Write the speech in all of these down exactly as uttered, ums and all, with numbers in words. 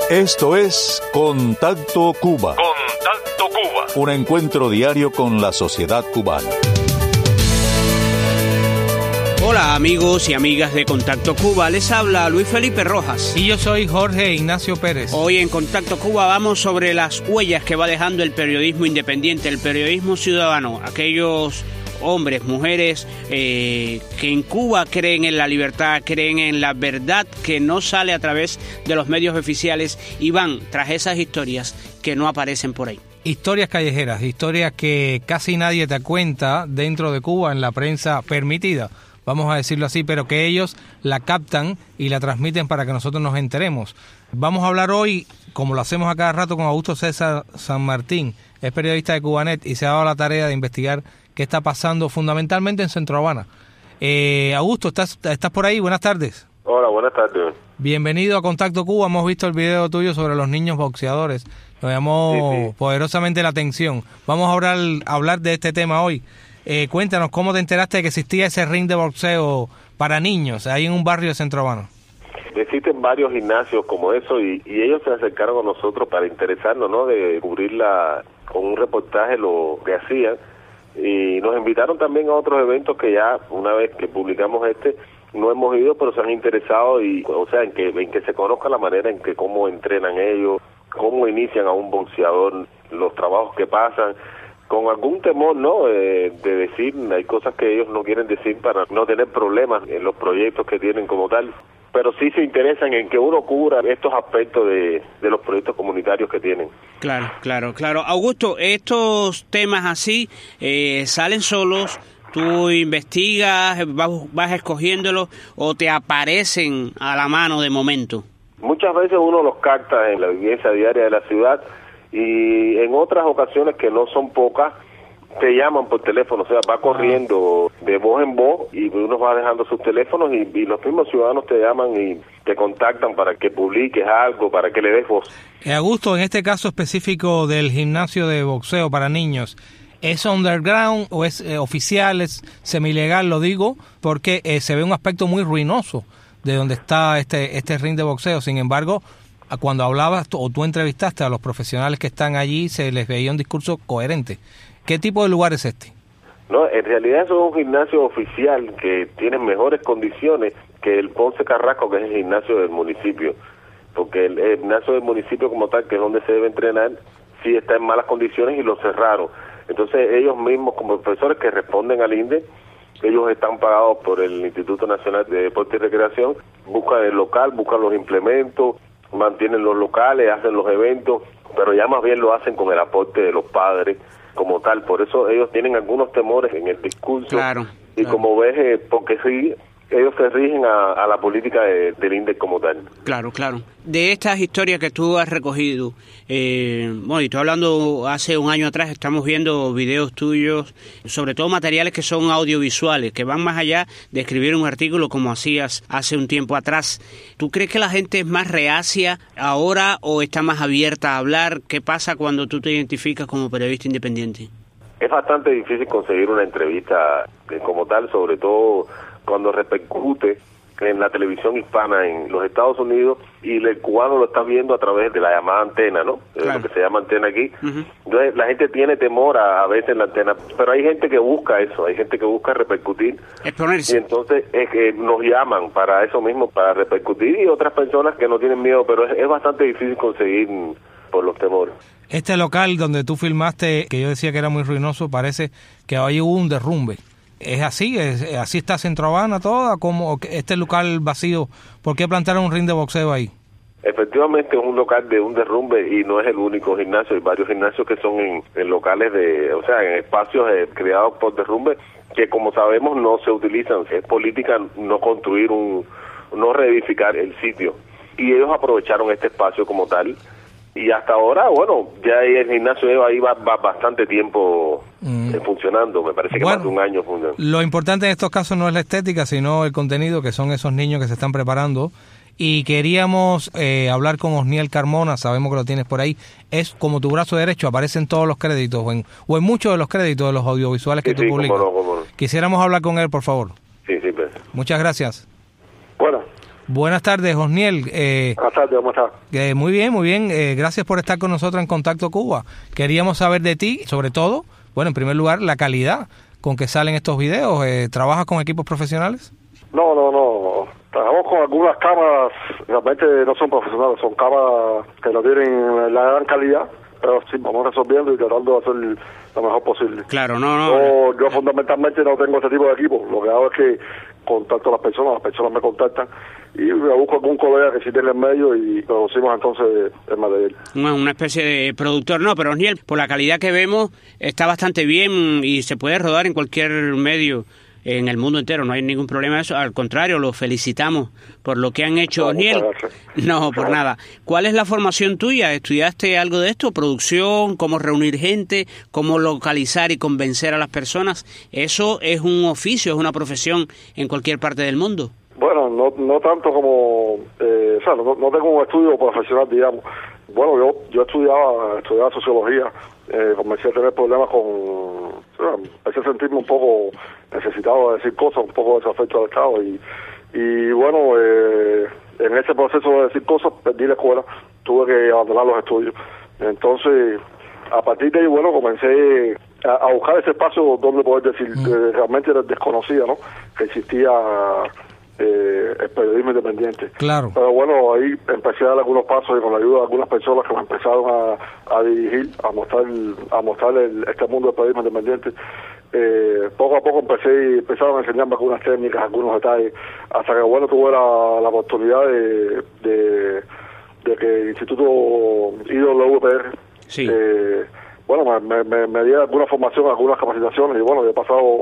Esto es Contacto Cuba. Contacto Cuba. Un encuentro diario con la sociedad cubana. Hola amigos y amigas de Contacto Cuba, les habla Luis Felipe Rojas. Y yo soy Jorge Ignacio Pérez. Hoy en Contacto Cuba vamos sobre las huellas que va dejando el periodismo independiente, el periodismo ciudadano, aquellos hombres, mujeres eh, que en Cuba creen en la libertad, creen en la verdad que no sale a través de los medios oficiales y van tras esas historias que no aparecen por ahí. Historias callejeras, historias que casi nadie te cuenta dentro de Cuba en la prensa permitida, vamos a decirlo así, pero que ellos la captan y la transmiten para que nosotros nos enteremos. Vamos a hablar hoy, como lo hacemos a cada rato, con Augusto César San Martín, es periodista de Cubanet y se ha dado la tarea de investigar qué está pasando fundamentalmente en Centro Habana. Eh, Augusto, ¿estás, ¿estás por ahí? Buenas tardes. Hola, buenas tardes. Bienvenido a Contacto Cuba. Hemos visto el video tuyo sobre los niños boxeadores. Nos llamó sí, sí. poderosamente la atención. Vamos a hablar, a hablar de este tema hoy. Eh, cuéntanos, ¿cómo te enteraste de que existía ese ring de boxeo para niños ahí en un barrio de Centro Habana? Existen varios gimnasios como eso y, y ellos se acercaron a nosotros para interesarnos, ¿no? De cubrirla con un reportaje lo que hacían. Y nos invitaron también a otros eventos que ya, una vez que publicamos este, no hemos ido, pero se han interesado, y o sea, en que en que se conozca la manera en que cómo entrenan ellos, cómo inician a un boxeador, los trabajos que pasan, con algún temor, ¿no?, eh, de decir, hay cosas que ellos no quieren decir para no tener problemas en los proyectos que tienen como tal, pero sí se interesan en que uno cubra estos aspectos de, de los proyectos comunitarios que tienen. Claro, claro, claro. Augusto, estos temas así eh, salen solos, tú investigas, vas, vas escogiéndolos o te aparecen a la mano de momento. Muchas veces uno los capta en la vivencia diaria de la ciudad y en otras ocasiones, que no son pocas, te llaman por teléfono, o sea, va corriendo de voz en voz y uno va dejando sus teléfonos y, y los mismos ciudadanos te llaman y te contactan para que publiques algo, para que le des voz. Eh, Augusto, en este caso específico del gimnasio de boxeo para niños, ¿es underground o es eh, oficial, es semilegal? Lo digo porque eh, se ve un aspecto muy ruinoso de donde está este, este ring de boxeo. Sin embargo, cuando hablabas o tú entrevistaste a los profesionales que están allí, se les veía un discurso coherente. ¿Qué tipo de lugar es este? No, en realidad eso es un gimnasio oficial que tiene mejores condiciones que el Ponce Carrasco, que es el gimnasio del municipio, porque el, el gimnasio del municipio como tal, que es donde se debe entrenar, sí está en malas condiciones y lo cerraron. Entonces ellos mismos, como profesores que responden al I N D E, ellos están pagados por el Instituto Nacional de Deporte y Recreación, buscan el local, buscan los implementos, mantienen los locales, hacen los eventos, pero ya más bien lo hacen con el aporte de los padres como tal. Por eso ellos tienen algunos temores en el discurso. Claro, y claro. Como ves, eh, porque sí, ellos se rigen a, a la política de, del I N D E como tal. Claro, claro. De estas historias que tú has recogido, eh, bueno, y estoy hablando hace un año atrás, estamos viendo videos tuyos, sobre todo materiales que son audiovisuales, que van más allá de escribir un artículo como hacías hace un tiempo atrás. ¿Tú crees que la gente es más reacia ahora o está más abierta a hablar? ¿Qué pasa cuando tú te identificas como periodista independiente? Es bastante difícil conseguir una entrevista eh, como tal, sobre todo cuando repercute en la televisión hispana en los Estados Unidos y el cubano lo está viendo a través de la llamada antena, ¿no? Claro. Lo que se llama antena aquí. Uh-huh. Entonces la gente tiene temor a, a veces en la antena, pero hay gente que busca eso, hay gente que busca repercutir. Exponerse. Y entonces es que nos llaman para eso mismo, para repercutir, y otras personas que no tienen miedo, pero es, es bastante difícil conseguir por los temores. Este local donde tú filmaste, que yo decía que era muy ruinoso, parece que ahí hubo un derrumbe. ¿Es así? ¿Es, ¿Así está Centro Habana toda? ¿Cómo este local vacío? ¿Por qué plantaron un ring de boxeo ahí? Efectivamente es un local de un derrumbe y no es el único gimnasio. Hay varios gimnasios que son en, en locales de, o sea, en espacios eh, creados por derrumbe que, como sabemos, no se utilizan. Es política no construir un, no reedificar el sitio. Y ellos aprovecharon este espacio como tal. Y hasta ahora, bueno, ya el gimnasio ahí va, va bastante tiempo mm. eh, funcionando, me parece que bueno, más de un año funcionando. Lo importante en estos casos no es la estética, sino el contenido, que son esos niños que se están preparando. Y queríamos eh, hablar con Osniel Carmona, sabemos que lo tienes por ahí. Es como tu brazo derecho, aparece en todos los créditos, o en, o en muchos de los créditos de los audiovisuales que sí, tú sí, publicas. Cómo no, cómo no. Quisiéramos hablar con él, por favor. Sí, sí, pues. Muchas gracias. Bueno. Buenas tardes, Osniel. Eh, Buenas tardes, ¿cómo estás? Eh, muy bien, muy bien. Eh, gracias por estar con nosotros en Contacto Cuba. Queríamos saber de ti, sobre todo, bueno, en primer lugar, la calidad con que salen estos videos. Eh, ¿Trabajas con equipos profesionales? No, no, no. Trabajamos con algunas cámaras, realmente no son profesionales, son cámaras que no tienen la gran calidad, pero sí, vamos resolviendo y tratando de hacer lo mejor posible. Claro, no, no. Yo, yo fundamentalmente no tengo ese tipo de equipo. Lo que hago es que contacto a las personas, las personas me contactan y me busco algún colega que sí tenga en medio y producimos entonces el material. Una, una especie de productor, no, pero Osniel, por la calidad que vemos, está bastante bien y se puede rodar en cualquier medio en el mundo entero, no hay ningún problema de eso, al contrario, los felicitamos por lo que han hecho. No, Osniel. No, por nada. ¿Cuál es la formación tuya? ¿Estudiaste algo de esto? ¿Producción? ¿Cómo reunir gente? ¿Cómo localizar y convencer a las personas? Eso es un oficio, es una profesión en cualquier parte del mundo. Bueno, no no tanto como, eh, o sea, no, no tengo un estudio profesional, digamos. Bueno, yo yo estudiaba estudiaba sociología, eh, comencé a tener problemas con, o sea, empecé a sentirme un poco necesitado de decir cosas, un poco desafecto al Estado y, y bueno, eh, en ese proceso de decir cosas perdí la escuela, tuve que abandonar los estudios. Entonces, a partir de ahí, bueno, comencé a, a buscar ese espacio donde poder decir, mm. eh, realmente desconocía, ¿no?, que existía Eh, el periodismo independiente. Claro. Pero bueno, ahí empecé a dar algunos pasos y con la ayuda de algunas personas que me empezaron a, a dirigir, a mostrar a mostrar el, este mundo del periodismo independiente. Eh, poco a poco empecé empezaron a enseñarme algunas técnicas, algunos detalles, hasta que bueno tuve la, la oportunidad de, de, de que el Instituto I W P R sí. eh, bueno me, me, me diera alguna formación, algunas capacitaciones y bueno, he pasado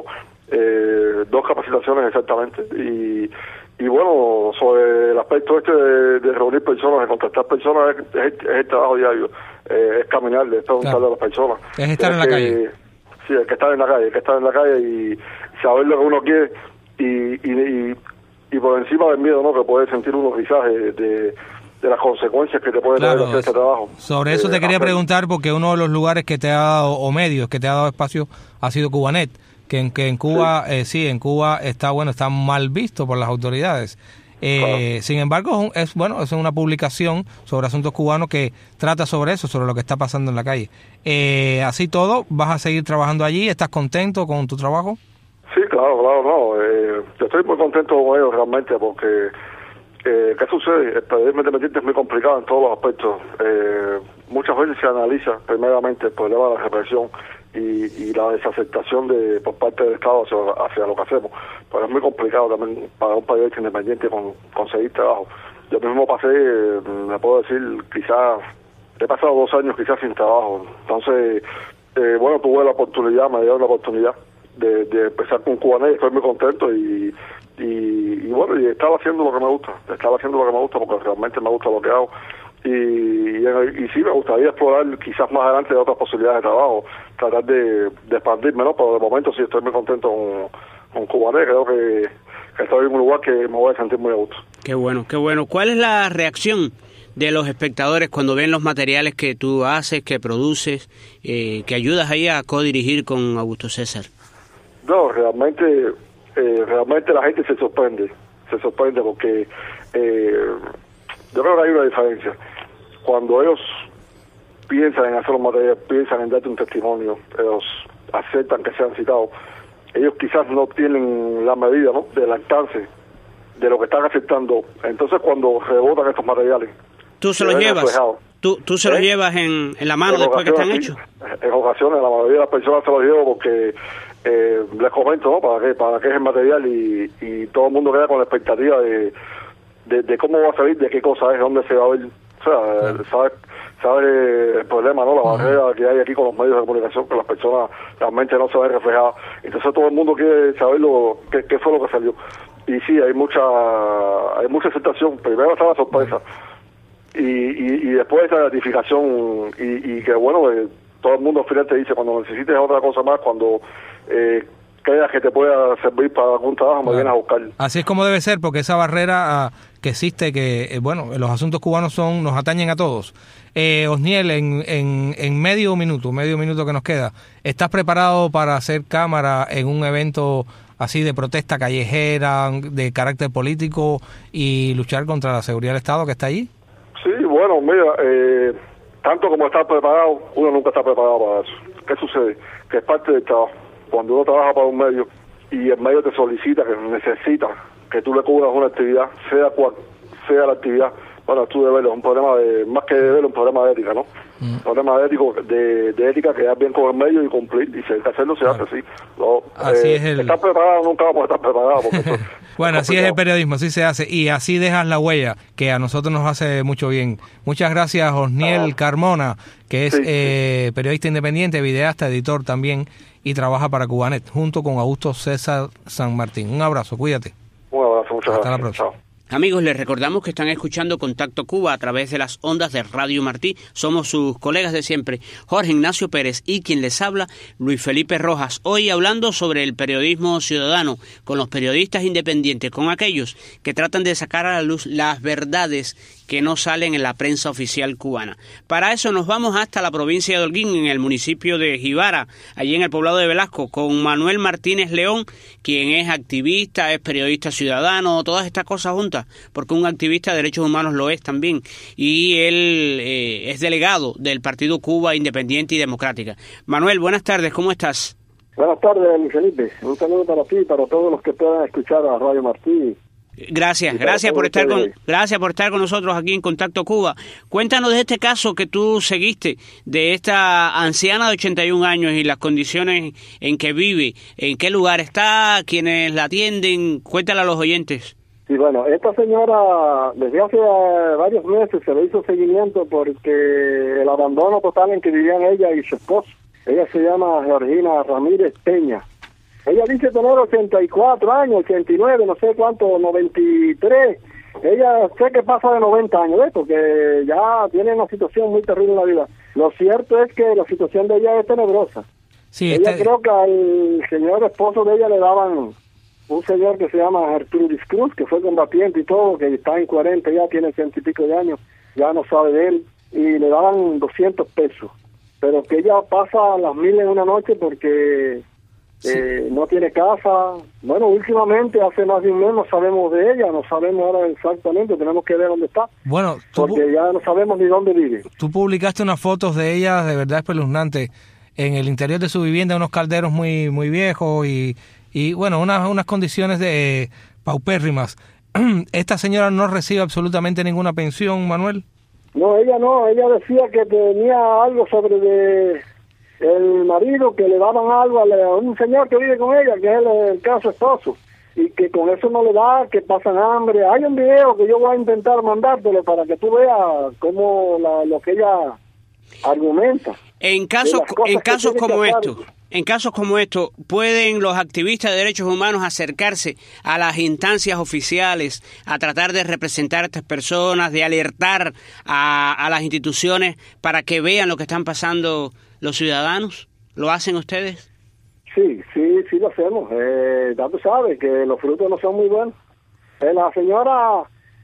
Eh, dos capacitaciones exactamente y, y bueno, sobre el aspecto este de, de reunir personas, de contactar personas, es, es, es el trabajo diario, eh, es caminar, es preguntarle claro. a las personas, es estar es en la que, calle sí, es que estar en la calle, es que estar en la calle y saber lo que uno quiere y, y, y, y por encima del miedo, ¿no?, que puede sentir uno quizás de, de de las consecuencias que te puede claro, traer hacer este trabajo. Sobre eso eh, te quería hacer. preguntar, porque uno de los lugares que te ha dado, o medios que te ha dado espacio, ha sido Cubanet, que en, que en Cuba, sí. Eh, sí, en Cuba está bueno, está mal visto por las autoridades. Eh, claro. Sin embargo, es bueno, es una publicación sobre asuntos cubanos que trata sobre eso, sobre lo que está pasando en la calle. Eh, así todo, ¿vas a seguir trabajando allí? ¿Estás contento con tu trabajo? Sí, claro, claro, no. Eh, yo estoy muy contento con ellos realmente porque Eh, ¿qué sucede? El periodismo independiente es muy complicado en todos los aspectos. Eh, muchas veces se analiza primeramente el problema de la represión y, y la desaceptación de por parte del Estado hacia, hacia lo que hacemos. Pero es muy complicado también para un periodista independiente con, conseguir trabajo. Yo mismo pasé, eh, me puedo decir, quizás, he pasado dos años quizás sin trabajo. Entonces, eh, bueno, tuve la oportunidad, me dieron la oportunidad de, de empezar con Cubanet, estoy muy contento y Y, y bueno, y estaba haciendo lo que me gusta, estaba haciendo lo que me gusta porque realmente me gusta lo que hago y, y, y sí me gustaría explorar quizás más adelante otras posibilidades de trabajo, tratar de, de expandirme, ¿no? Pero de momento sí estoy muy contento con, con Cubanet, creo que, que estoy en un lugar que me voy a sentir muy a gusto. Qué bueno, qué bueno. ¿Cuál es la reacción de los espectadores cuando ven los materiales que tú haces, que produces, eh, que ayudas ahí a codirigir con Augusto César? No, realmente... Eh, realmente la gente se sorprende, se sorprende porque eh, yo creo que hay una diferencia. Cuando ellos piensan en hacer los materiales, piensan en darte un testimonio, ellos aceptan que sean citados, ellos quizás no tienen la medida, ¿no?, del alcance de lo que están aceptando. Entonces cuando rebotan estos materiales, tú se los llevas, tú, tú se los ¿Eh? llevas en, en la mano en después que están sí, hechos. En ocasiones la mayoría de las personas se los llevo porque Eh, les comento, ¿no?, para qué para qué es el material y, y todo el mundo queda con la expectativa de, de, de cómo va a salir, de qué cosa es, dónde se va a ver, o sea, claro. sabe, sabe el problema, ¿no?, la uh-huh. barrera que hay aquí con los medios de comunicación, que las personas realmente no se ven reflejadas. Entonces todo el mundo quiere saber lo, qué, qué fue lo que salió. Y sí, hay mucha hay mucha aceptación. Primero está la sorpresa uh-huh. y, y, y después esa gratificación y, y que bueno, eh, todo el mundo al final te dice, cuando necesites otra cosa más, cuando eh, creas que te pueda servir para algún trabajo, me claro. vienes a buscar. Así es como debe ser, porque esa barrera uh, que existe, que eh, bueno, los asuntos cubanos son nos atañen a todos. Eh, Osniel, en, en, en medio minuto, medio minuto que nos queda, ¿estás preparado para hacer cámara en un evento así de protesta callejera, de carácter político y luchar contra la seguridad del Estado que está allí? Sí, bueno, mira, eh, tanto como estar preparado, uno nunca está preparado para eso. ¿Qué sucede? Que es parte del trabajo. Cuando uno trabaja para un medio y el medio te solicita, que necesita que tú le cubras una actividad, sea cual sea la actividad, bueno, tú debes verlo, es un problema de, más que de verlo, un problema de ética, ¿no? Mm. Un problema de, ético, de, de ética, que es bien con el medio y cumplir, y si hay que hacerlo, se claro. hace así. Lo, así eh, es el... Estar preparado, nunca vamos a estar preparados. Porque eso, bueno, así es el periodismo, así se hace, y así dejas la huella, que a nosotros nos hace mucho bien. Muchas gracias, Osniel ah. Carmona, que es sí, eh, sí. periodista independiente, videasta, editor también, y trabaja para Cubanet, junto con Augusto César San Martín. Un abrazo, cuídate. Un abrazo, muchas Hasta gracias. la próxima. Chao. Amigos, les recordamos que están escuchando Contacto Cuba a través de las ondas de Radio Martí. Somos sus colegas de siempre, Jorge Ignacio Pérez y quien les habla, Luis Felipe Rojas. Hoy hablando sobre el periodismo ciudadano, con los periodistas independientes, con aquellos que tratan de sacar a la luz las verdades que no salen en la prensa oficial cubana. Para eso nos vamos hasta la provincia de Holguín, en el municipio de Jibara, allí en el poblado de Velasco, con Manuel Martínez León, quien es activista, es periodista ciudadano, todas estas cosas juntas, porque un activista de derechos humanos lo es también, y él eh, es delegado del Partido Cuba Independiente y Democrática. Manuel, buenas tardes, ¿cómo estás? Buenas tardes, Luis Felipe. Un saludo para ti y para todos los que puedan escuchar a Radio Martí. Gracias, gracias por estar con, gracias por estar con nosotros aquí en Contacto Cuba. Cuéntanos de este caso que tú seguiste, de esta anciana de ochenta y un años y las condiciones en que vive, en qué lugar está, quiénes la atienden. Cuéntale a los oyentes. Sí, bueno, esta señora desde hace varios meses se le hizo seguimiento porque el abandono total en que vivían ella y su esposo. Ella se llama Georgina Ramírez Peña. Ella dice tener ochenta y cuatro años, ochenta y nueve, no sé cuánto, noventa y tres. Ella sé que pasa de noventa años, ¿ves? Porque ya tiene una situación muy terrible en la vida. Lo cierto es que la situación de ella es tenebrosa. Sí, ella este... creo que al señor esposo de ella le daban un señor que se llama Gertrudis Cruz, que fue combatiente y todo, que está en cuarenta, ya tiene ciento y pico de años, ya no sabe de él, y le daban doscientos pesos. Pero que ella pasa las mil en una noche porque... Sí. Eh, no tiene casa. Bueno, últimamente hace más de un mes no sabemos de ella, no sabemos ahora exactamente, tenemos que ver dónde está. Bueno, porque ya no sabemos ni dónde vive. Tú publicaste unas fotos de ella de verdad espeluznantes en el interior de su vivienda, unos calderos muy muy viejos y, y bueno, unas unas condiciones de eh, paupérrimas. ¿Esta señora no recibe absolutamente ninguna pensión, Manuel? No, ella no, ella decía que tenía algo sobre de... el marido, que le daban algo a un señor que vive con ella, que es el, el caso esposo, y que con eso no le da, que pasan hambre. Hay un video que yo voy a intentar mandártelo para que tú veas cómo la, lo que ella argumenta. En casos en casos como estos, en casos como estos, ¿pueden los activistas de derechos humanos acercarse a las instancias oficiales a tratar de representar a estas personas, de alertar a, a las instituciones para que vean lo que están pasando los ciudadanos? ¿Lo hacen ustedes? Sí, sí, sí lo hacemos. Eh, ya tú sabes que los frutos no son muy buenos. Eh, la señora,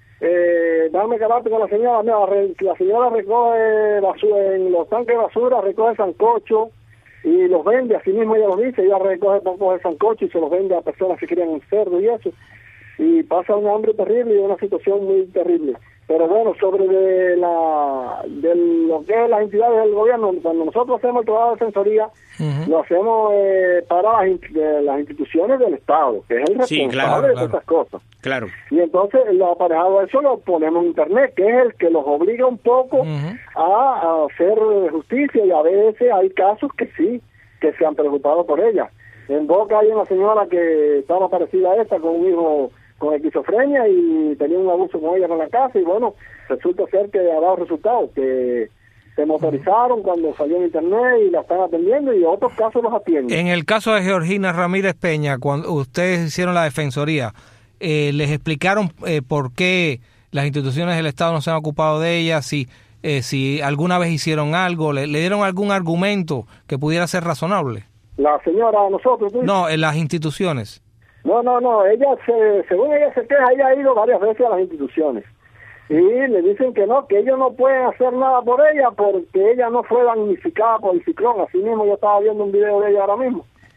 eh, dame carácter con la señora, mira, la señora recoge basura, en los tanques de basura recoge sancocho y los vende, así mismo ella lo dice, ella recoge pocos de sancocho y se los vende a personas que crían un cerdo y eso, y pasa un hambre terrible y una situación muy terrible. Pero bueno, sobre de la de lo que es las entidades del gobierno, cuando nosotros hacemos el trabajo de defensoría, uh-huh. lo hacemos eh, para las, de las instituciones del Estado, que es el responsable sí, claro, de claro. esas cosas. Claro. Y entonces, lo aparejado a eso lo ponemos en Internet, que es el que los obliga un poco uh-huh. a, a hacer justicia, y a veces hay casos que sí, que se han preocupado por ella. En Boca hay una señora que estaba parecida a esta, con un hijo con esquizofrenia y tenía un abuso con ella en la casa, y bueno, resulta ser que ha dado resultados, que se motorizaron cuando salió en Internet y la están atendiendo, y otros casos los atienden. En el caso de Georgina Ramírez Peña, cuando ustedes hicieron la defensoría, eh, ¿les explicaron eh, por qué las instituciones del Estado no se han ocupado de ella? Si, eh, si alguna vez hicieron algo, ¿le, le dieron algún argumento que pudiera ser razonable? La señora, nosotros... ¿sí? No, en las instituciones. No, no, no, ella, se, según ella se queja, ella ha ido varias veces a las instituciones y le dicen que no, que ellos no pueden hacer nada por ella porque ella no fue damnificada por el ciclón. Así mismo yo estaba viendo un video de ella ahora mismo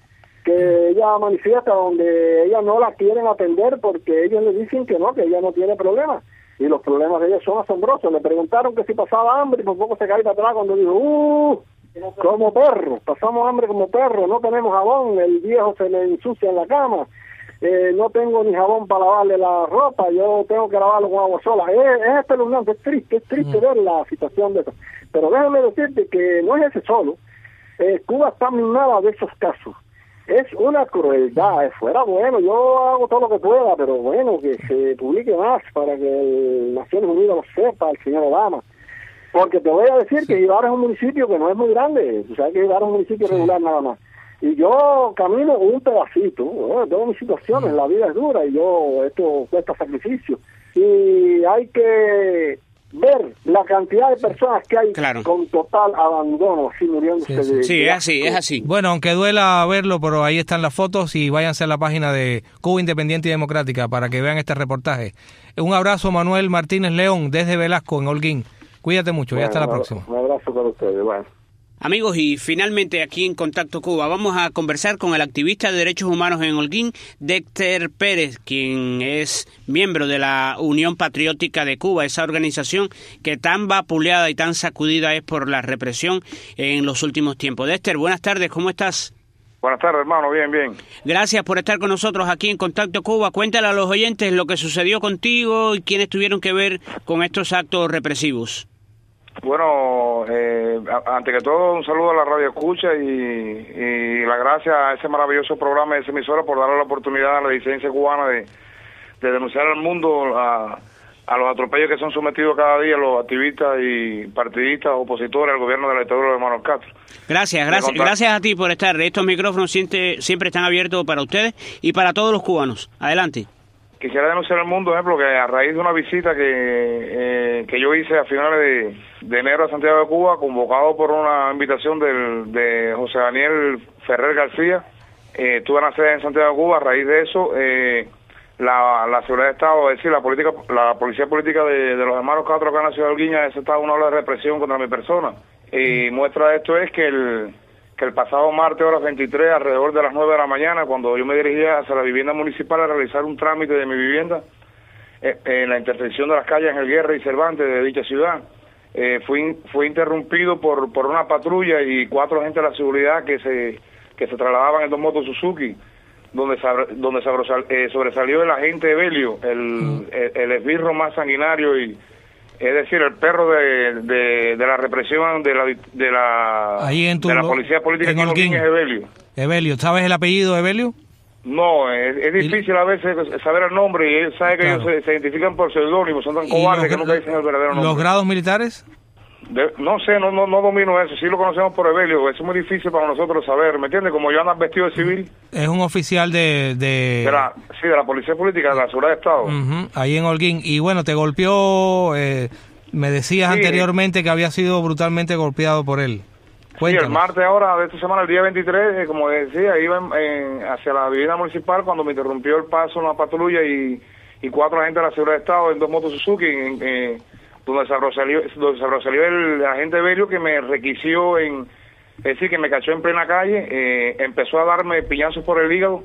que ella manifiesta donde ella no la quieren atender porque ellos le dicen que no, que ella no tiene problemas. Y los problemas de ella son asombrosos. Le preguntaron que si pasaba hambre y por poco se cae para atrás cuando dijo, ¡uh! Como perro, pasamos hambre como perro, no tenemos jabón, el viejo se le ensucia en la cama, eh, no tengo ni jabón para lavarle la ropa, yo tengo que lavarlo con agua sola. Es, es espeluznante, es triste, es triste mm. ver la situación de eso. Pero déjame decirte que no es ese solo. Eh, Cuba está minada de esos casos. Es una crueldad, fuera bueno, yo hago todo lo que pueda, pero bueno, que se publique más para que el Naciones Unidas lo sepa, el señor Obama. Porque te voy a decir sí. que Ibarra es un municipio que no es muy grande, tú sabes que Ibarra es un municipio sí. regular nada más. Y yo camino un pedacito, ¿no? Tengo mis situaciones, mm. la vida es dura y yo, esto cuesta sacrificio. Y hay que ver la cantidad de personas que hay claro. con total abandono, así muriéndose sí, de... Sí, de es así, es así. Bueno, aunque duela verlo, pero ahí están las fotos y váyanse a la página de Cuba Independiente y Democrática para que vean este reportaje. Un abrazo, Manuel Martínez León, desde Velasco, en Holguín. Cuídate mucho, bueno, y hasta la próxima. Un abrazo para ustedes, bueno. Amigos, y finalmente aquí en Contacto Cuba vamos a conversar con el activista de derechos humanos en Holguín, Dexter Pérez, quien es miembro de la Unión Patriótica de Cuba, esa organización que tan vapuleada y tan sacudida es por la represión en los últimos tiempos. Dexter, buenas tardes, ¿cómo estás? Buenas tardes, hermano, bien, bien. Gracias por estar con nosotros aquí en Contacto Cuba. Cuéntale a los oyentes lo que sucedió contigo y quiénes tuvieron que ver con estos actos represivos. Bueno, eh, ante que todo, un saludo a la radio escucha y, y la gracias a ese maravilloso programa de esa emisora por darle la oportunidad a la disidencia cubana de, de denunciar al mundo a, a los atropellos que son sometidos cada día los activistas y partidistas opositores al gobierno de la dictadura de Manuel Castro. Gracias, gracias, gracias a ti por estar. Estos micrófonos siempre, siempre están abiertos para ustedes y para todos los cubanos. Adelante. Quisiera denunciar al mundo, ejemplo, que a raíz de una visita que eh, que yo hice a finales de, de enero a Santiago de Cuba, convocado por una invitación del, de José Daniel Ferrer García, eh, estuve en la sede en Santiago de Cuba. A raíz de eso, eh, la, la seguridad de Estado, es decir, la política, la policía política de, de los hermanos Castro acá en la ciudad de Holguín ha desatado una ola de represión contra mi persona. Y muestra de esto es que el que el pasado martes, horas veintitrés, alrededor de las nueve de la mañana, cuando yo me dirigía hacia la vivienda municipal a realizar un trámite de mi vivienda, eh, en la intersección de las calles Ángel Guerra y Cervantes de dicha ciudad, eh, fui, fui interrumpido por por una patrulla y cuatro agentes de la seguridad que se que se trasladaban en dos motos Suzuki, donde, donde eh, sobresalió el agente Evelio, el, mm. el, el esbirro más sanguinario y... Es decir, el perro de, de, de la represión de la de la, Ahí en tu, de la policía política en Holguín es Evelio. Evelio, ¿sabes el apellido de Evelio? No, es, es difícil y, a veces saber el nombre y él sabe que claro. ellos se, se identifican por seudónimos, son tan cobardes que nunca dicen el verdadero nombre. ¿Los grados militares? De, no sé, no, no no domino eso, sí lo conocemos por Evelio, eso es muy difícil para nosotros saber, ¿me entiendes? Como yo ando vestido de civil. Es un oficial de... de... de la, sí, de la Policía Política, de la Seguridad de Estado. Uh-huh, ahí en Holguín, y bueno, te golpeó, eh, me decías sí, anteriormente que había sido brutalmente golpeado por él. Cuéntanos. Sí, el martes ahora de esta semana, el día veintitrés, eh, como decía, iba en, en, hacia la vivienda municipal cuando me interrumpió el paso una patrulla y, y cuatro agentes de la Seguridad de Estado en dos motos Suzuki, en, en, donde se salió, donde se salió el agente Belio que me requirió en, es decir, que me cachó en plena calle, eh, empezó a darme piñazos por el hígado,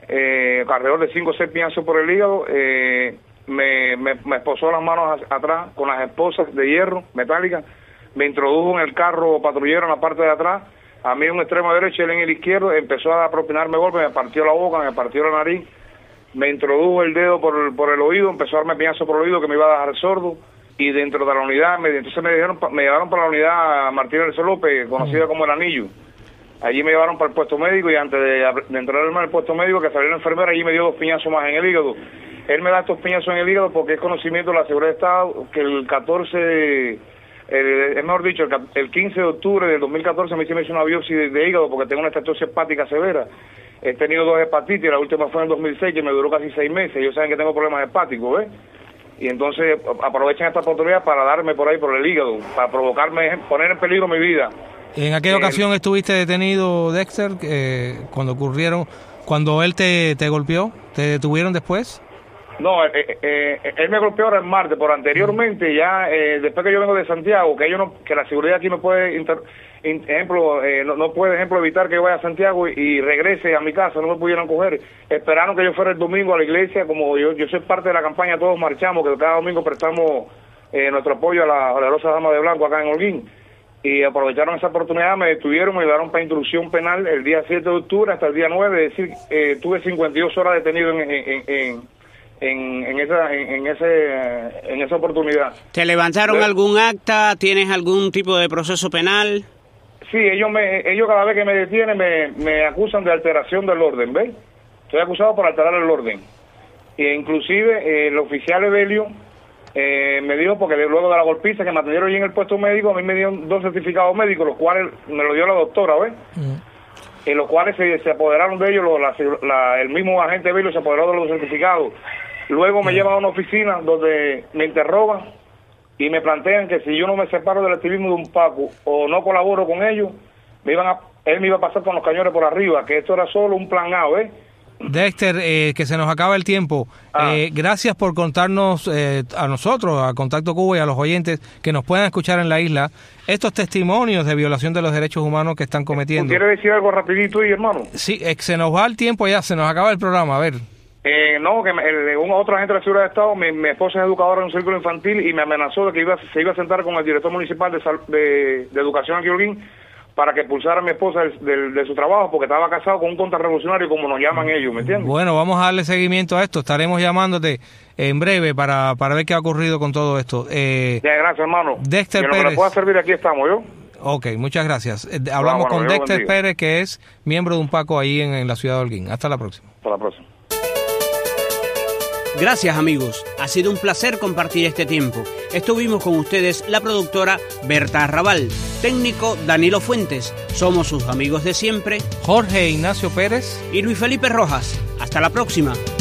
eh, alrededor de cinco o seis piñazos por el hígado, eh, me, me, me esposó las manos a, atrás con las esposas de hierro metálicas, me introdujo en el carro patrullero en la parte de atrás, a mí en un extremo derecho y él en el izquierdo, empezó a propinarme golpes, me partió la boca, me partió la nariz, me introdujo el dedo por, por el oído, empezó a darme piñazos por el oído que me iba a dejar sordo. Y dentro de la unidad, me, entonces me, dijeron, me llevaron para la unidad Martínez Elso López, conocida como El Anillo. Allí me llevaron para el puesto médico y antes de, de entrar en el puesto médico, que salió la enfermera, allí me dio dos piñazos más en el hígado. Él me da estos piñazos en el hígado porque es conocimiento de la Seguridad de Estado que el catorce, el, es mejor dicho, el, el quince de octubre del dos mil catorce me hizo una biopsia de, de hígado porque tengo una estenosis hepática severa. He tenido dos hepatitis, la última fue en el dos mil seis que me duró casi seis meses. Ellos saben que tengo problemas hepáticos, ¿ves? Y entonces aprovechan esta oportunidad para darme por ahí por el hígado, para provocarme, poner en peligro mi vida. ¿En aquella eh, ocasión estuviste detenido, Dexter, eh, cuando ocurrieron, cuando él te, te golpeó? ¿Te detuvieron después? No, eh, eh, él me golpeó ahora el martes, pero anteriormente ya, eh, después que yo vengo de Santiago, que ellos no, que la seguridad aquí no puede, inter, in, ejemplo, eh, no, no puede, ejemplo, evitar que yo vaya a Santiago y, y regrese a mi casa, no me pudieron coger. Esperaron que yo fuera el domingo a la iglesia, como yo, yo soy parte de la campaña Todos Marchamos, que cada domingo prestamos eh, nuestro apoyo a la Valerosa Dama de Blanco acá en Holguín. Y aprovecharon esa oportunidad, me detuvieron, me llevaron para instrucción penal el día siete de octubre hasta el día nueve, es decir, eh, tuve cincuenta y dos horas detenido en... en, en En, en esa en, en ese en esa oportunidad. ¿Te levantaron ¿Ves? algún acta? ¿Tienes algún tipo de proceso penal? Sí, ellos me ellos cada vez que me detienen me, me acusan de alteración del orden, ¿ves? Estoy acusado por alterar el orden. E inclusive eh, el oficial Evelio eh, me dijo, porque luego de la golpiza que me atendieron allí en el puesto médico, a mí me dieron dos certificados médicos, los cuales me lo dio la doctora, ¿ves? Uh-huh. En los cuales se, se apoderaron de ellos, la, la, el mismo agente Evelio se apoderó de los certificados. Luego me llevan a una oficina donde me interrogan y me plantean que si yo no me separo del activismo de un Paco o no colaboro con ellos, me iban a, él me iba a pasar con los cañones por arriba, que esto era solo un plan A, ¿ves? Dexter, eh, que se nos acaba el tiempo. Ah. Eh, gracias por contarnos eh, a nosotros, a Contacto Cuba y a los oyentes que nos puedan escuchar en la isla, estos testimonios de violación de los derechos humanos que están cometiendo. ¿Quieres decir algo rapidito ahí, hermano? Sí, eh, se nos va el tiempo ya, se nos acaba el programa, a ver. Eh, no, que me, el, un otro agente de la Seguridad de Estado, mi, mi esposa es educadora en un círculo infantil y me amenazó de que iba, se iba a sentar con el director municipal de, de, de Educación aquí en Holguín para que expulsara a mi esposa de, de, de su trabajo porque estaba casado con un contrarrevolucionario, como nos llaman ellos, ¿me entiendes? Bueno, vamos a darle seguimiento a esto, estaremos llamándote en breve para, para ver qué ha ocurrido con todo esto. Eh, ya, gracias, hermano. Dexter que Pérez. lo que pueda servir aquí estamos, ¿yo? Ok, muchas gracias. Eh, hablamos ah, bueno, con Dexter Pérez, que es miembro de un Paco ahí en, en la ciudad de Holguín. Hasta la próxima. Hasta la próxima. Gracias, amigos. Ha sido un placer compartir este tiempo. Estuvimos con ustedes la productora Berta Arrabal, técnico Danilo Fuentes. Somos sus amigos de siempre, Jorge Ignacio Pérez y Luis Felipe Rojas. Hasta la próxima.